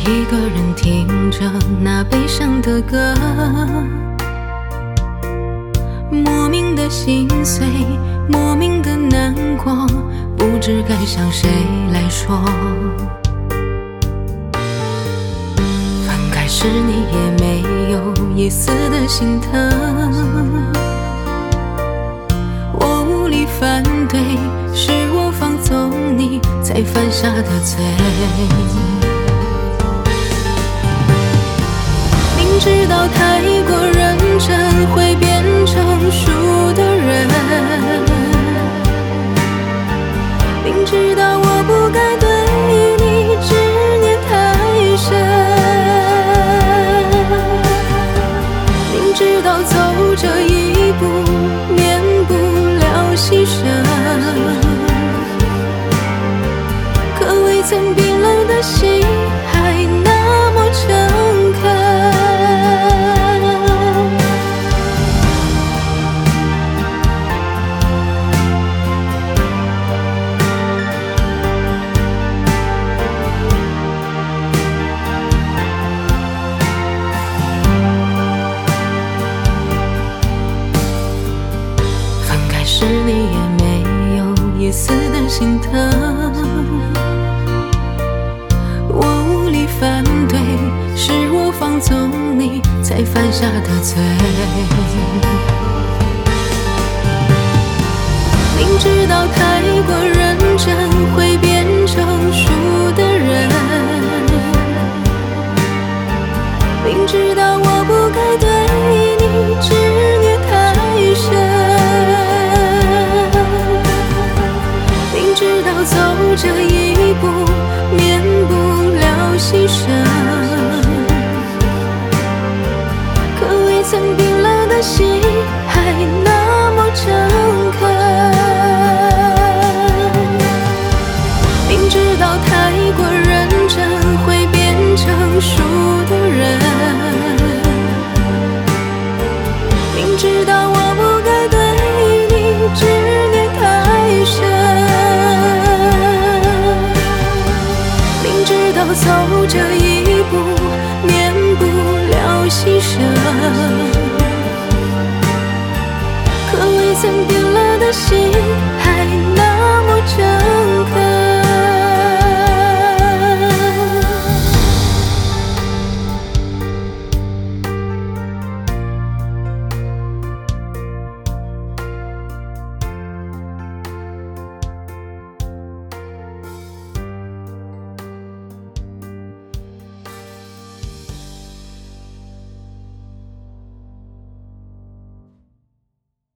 一个人听着那悲伤的歌，莫名的心碎，莫名的难过，不知该向谁来说。分开时你也没有一丝的心疼，我无力反对，是我放纵你才犯下的罪。明知道太过认真会变成熟的人，明知道我不该对你执念太深，明知道走这一步免不了牺牲，可未曾冰冷的心还那么诚恳。是你也没有一丝的心疼，我无力反对，是我放纵你才犯下的罪。明知道太过认真会变成熟的人，明知道我不该对你执念太深，知道走这一步免不了牺牲，可未曾冰冷的心还那么诚恳。明知道太过认真会变成熟的人，明知道我不该对你执念太深，走这一步免不了牺牲。